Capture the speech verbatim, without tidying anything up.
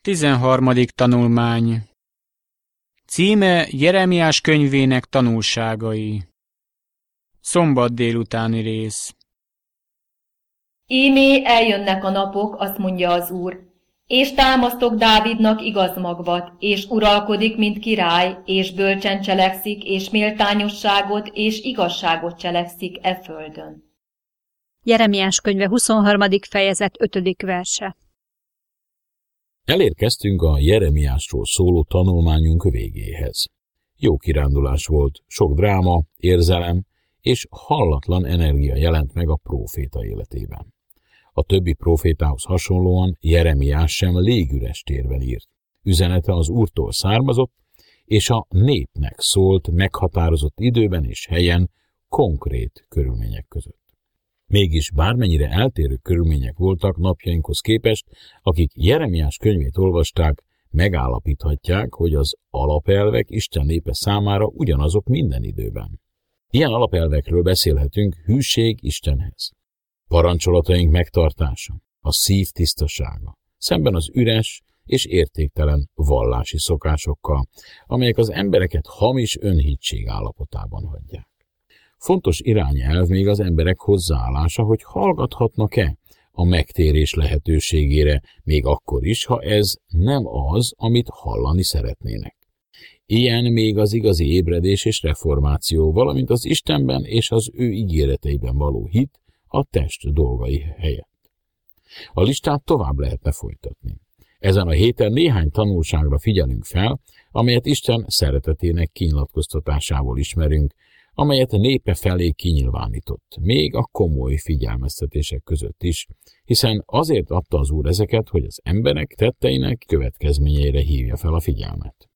Tizenharmadik tanulmány. Címe Jeremiás könyvének tanulságai. Szombat délutáni rész. Ímé eljönnek a napok, azt mondja az Úr, és támasztok Dávidnak igaz magvat, és uralkodik, mint király, és bölcsen cselekszik, és méltányosságot és igazságot cselekszik e földön. Jeremiás könyve huszonharmadik fejezet ötödik verse. Elérkeztünk a Jeremiásról szóló tanulmányunk végéhez. Jó kirándulás volt, sok dráma, érzelem és hallatlan energia jelent meg a próféta életében. A többi prófétához hasonlóan Jeremiás sem légüres térben írt. Üzenete az Úrtól származott, és a népnek szólt meghatározott időben és helyen, konkrét körülmények között. Mégis bármennyire eltérő körülmények voltak napjainkhoz képest, akik Jeremiás könyvét olvasták, megállapíthatják, hogy az alapelvek Isten népe számára ugyanazok minden időben. Ilyen alapelvekről beszélhetünk: hűség Istenhez, parancsolataink megtartása, a szív tisztasága, szemben az üres és értéktelen vallási szokásokkal, amelyek az embereket hamis önhittség állapotában hagyják. Fontos irányelv még az emberek hozzáállása, hogy hallgathatnak-e a megtérés lehetőségére, még akkor is, ha ez nem az, amit hallani szeretnének. Ilyen még az igazi ébredés és reformáció, valamint az Istenben és az ő ígéreteiben való hit a test dolgai helyett. A listát tovább lehetne folytatni. Ezen a héten néhány tanulságra figyelünk fel, amelyet Isten szeretetének kinyilatkoztatásából ismerünk, amelyet a népe felé kinyilvánított, még a komoly figyelmeztetések között is, hiszen azért adta az Úr ezeket, hogy az emberek tetteinek következményeire hívja fel a figyelmet.